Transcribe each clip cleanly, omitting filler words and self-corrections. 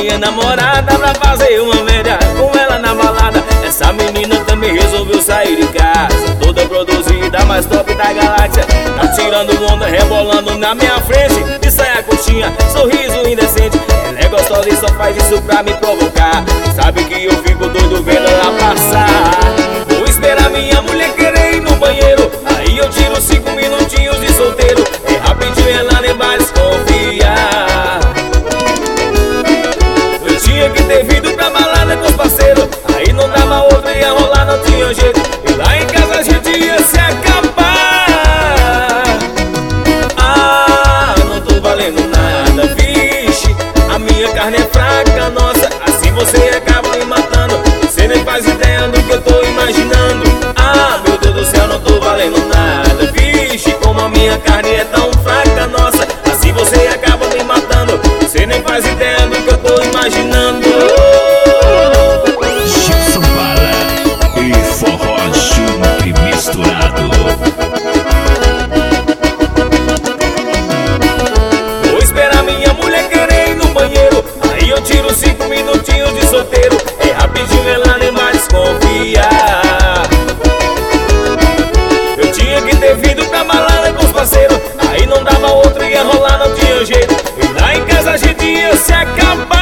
minha namorada pra fazer uma média com ela na balada. Essa menina também resolveu sair de casa, toda produzida, mais top da galáxia. Tá tirando onda, rebolando na minha frente, de saia curtinha, sorriso indecente. Ela é gostosa e só faz isso pra me provocar. Sabe que eu fico doido vendo ela passar. Vou esperar minha mulher querer ir no banheiro, aí eu tiro 5 minutinhos de solteiro. É rapidinho, ela nem vai desconfiar. Eu tinha que ter vindo pra balada com os parceiros, aí não dava outro, ia rolar, não tinha jeito. E lá em casa a gente ia se acabar. Ah, não tô valendo nada, vixe. A minha carne é fraca, nossa, assim você acaba me matando. Cê nem faz ideia do que eu tô imaginando. Ah, meu Deus do céu, não tô valendo nada, vixe. Como a minha carne é tão fraca, nossa, assim você acaba me matando. Cê nem faz ideia do que eu tô imaginando. Gilson Bala e forró junto e misturado. Vou esperar minha mulher querer ir no banheiro, aí eu tiro 5 minutinhos de solteiro. É rapidinho, ela nem vai desconfiar. Eu tinha que ter vindo pra balada com os parceiros, aí não dava outro, ia rolar, não tinha jeito. E lá em casa a gente ia se acabar.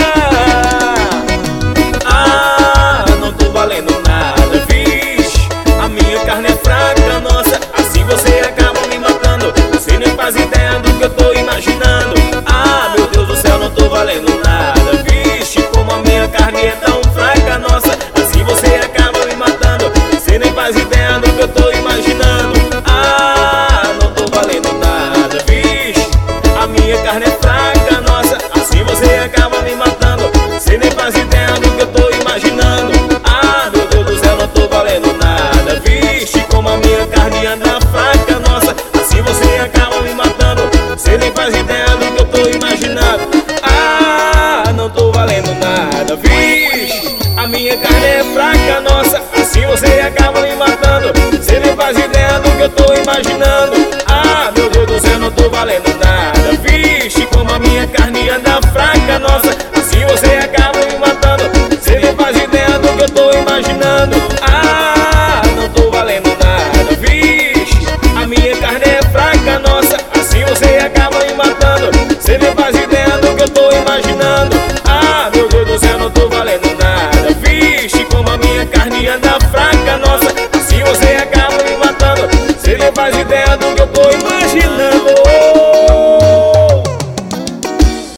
Ah, não tô valendo nada, vixe. A minha carne é fraca, nossa, assim você acaba me matando. Você nem faz ideia do que eu tô imaginando. Ah, meu Deus do céu, não tô valendo nada, vixe. Como a minha carne é tão fraca, nossa, assim você acaba me matando. Você nem faz ideia do que eu tô imaginando. Ah, não tô valendo nada, vixe. A minha carne é fraca, nossa, assim você acaba me matando. Você nem faz ideia do que eu tô imaginando. Ah, meu Deus do céu, não tô valendo nada, vixe. Como a minha carne anda fraca, nossa, assim você acaba me matando. Você nem faz ideia do que eu tô imaginando. Ah, não tô valendo nada, vixe. A minha carne é fraca, nossa, assim você acaba me matando. Você nem faz ideia do que eu tô imaginando.